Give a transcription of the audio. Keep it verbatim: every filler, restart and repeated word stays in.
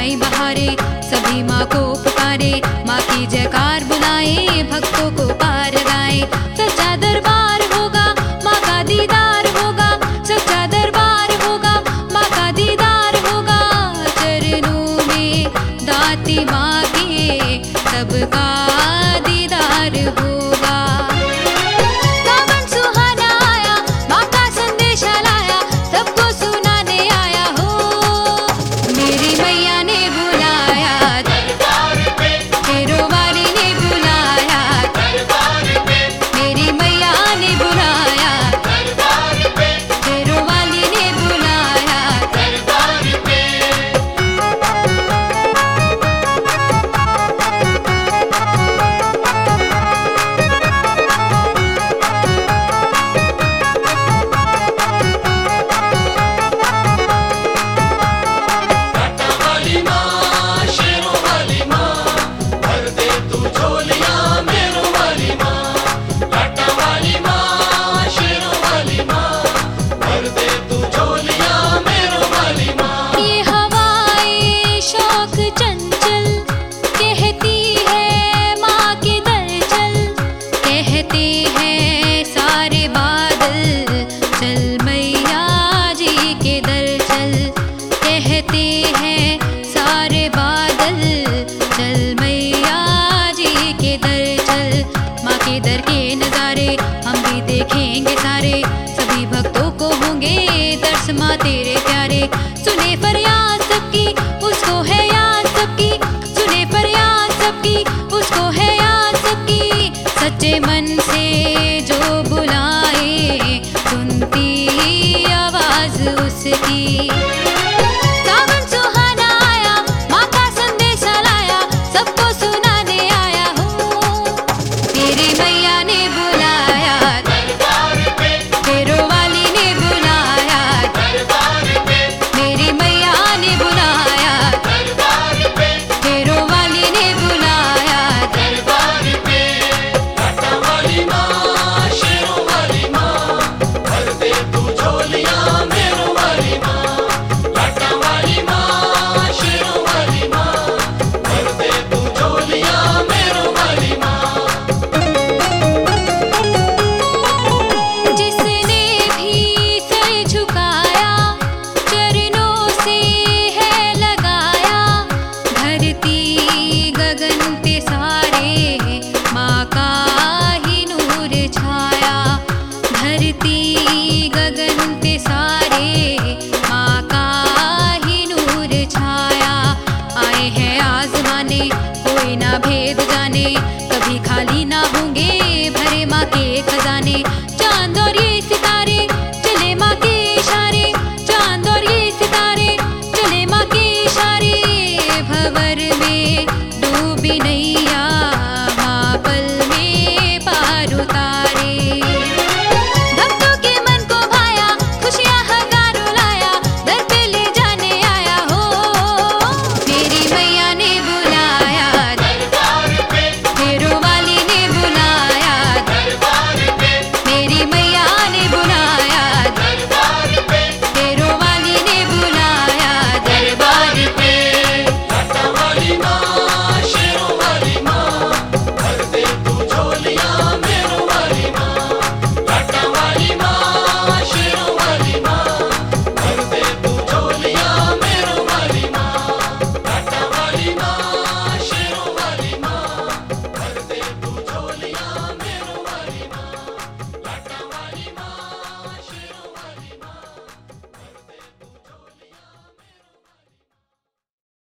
नई बहारे, सभी माँ को पुकारे, माँ की जयकार बुलाए, भक्तों को पार गाए। सच्चा दरबार होगा, माँ का दीदार होगा, सच्चा दरबार होगा, माँ का दीदार होगा। चरणों में दाती मांगे, सबका दीदार होगा। सावन सुहाना आया, माँ का संदेशा लाया, सबको सुनाने आया हो। मेरी मैया ने बुलाया दरबार पे, शेरों वाली ने बुलाया दरबार पे, मेरी मैया ने बुलाया दरबार पे, शेरों वाली ने बुलाया दरबार पे। दर के नजारे हम भी देखेंगे सारे, सभी भक्तों को होंगे दर्श माँ तेरे प्यारे। सुने फरियाद सबकी, उसको है याद सबकी, सुने फरियाद सबकी, उसको है याद सबकी। सच्चे मन से जो बुलाए, सुनती आवाज उसकी। सावन सुहाना आया, माँ का संदेशा लाया, सबको सुनाने आया हो। तेरी मैया ने बुलाया दरबार पे, शेरों वाली ने बुलाया दरबार पे, मेरी मैया ने बुलाया दरबार पे, शेरों वाली ने बुलाया दरबार पे। लाटा वाली माँ, शेरों वाली माँ, भर दे तू झोलियाँ मेरों वाली माँ। लाटा वाली माँ, शेरों वाली माँ, भर दे तू झोलियाँ मेरों वाली माँ। गगन पे सारे माँ का ही नूर छाया। आए हैं आजमाने, कोई ना भेद जाने, कभी खाली ना होंगे